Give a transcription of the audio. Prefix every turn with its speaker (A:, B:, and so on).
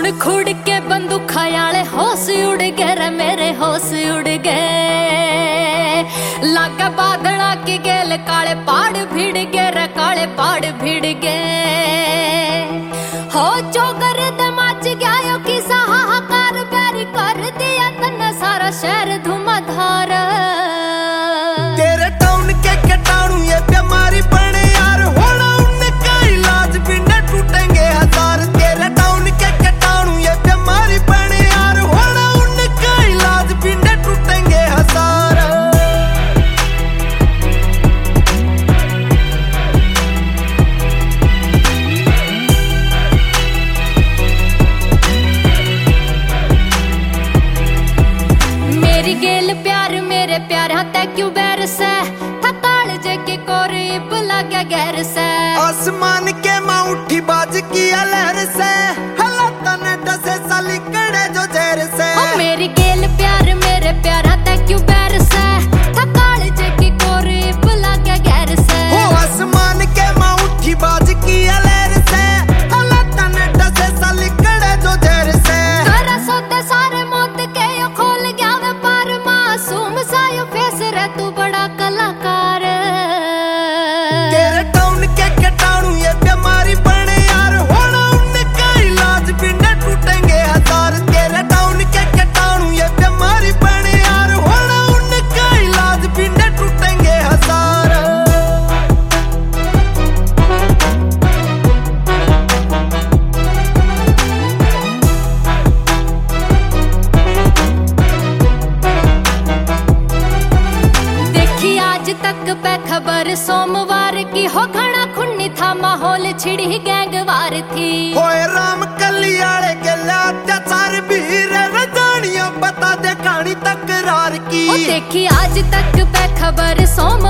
A: सुन खुड़ के बंदूक खयाले होश उड़ गए रे मेरे होश उड़ गए। लागे बादला की गेल काले पहाड़ भिड़ गए रे काले पहाड़ भिड़ गए। हो चौगर दमाच गया यो किसा हाहाकार बैरी कर दिया तन्ने सारा शहर धुआंधार।
B: तेरे टाउन के कटाणू ये बीमारी बने यार होना उनका इलाज भी न टूटेंगे हजार। तेरे टाउन के कटाणू ये बीमारी बने यार होना उनका इलाज भी न टूटेंगे हजार।
A: मेरी गेल प्यार मेरे प्यार हाथे क्यों बैर से थकाल जगे कोरीब लगे गैर से।
B: आसमान के माँ उठी बाज की लहर से हालात ने दसे साली कड़े जो जहर से।
A: मेरी गेल प्यार मेरे प्यार हाथे क्यों बैर से थकाल जगे कोरीब लगे गैर से।
B: आसमान के माँ उठी बाज की लहर से हालात ने दसे साली कड़े जो जहर से।
A: तेरा सोते सारे मौत के यो खोल गया वे पार मासूम सा यो फेस रे तू बड़ा कलाकार।
B: तेरे टाउन के कटाणू ये बीमारी बने यार होना उनका इलाज भी न टूटेंगे हजार। तेरे टाउन के कटाणू ये बीमारी बने यार होना उनका इलाज भी न टूटेंगे हजार।
A: देखी आज तक पे खबर सोमवार की हो घना खुन्नी था माहौल छिड़ी गैंगवार थी।
B: होए राम कलियाड़े के अत्याचार भी रजानियां बता दे कहानी तकरार की।
A: देखी आज तक पे खबर सोम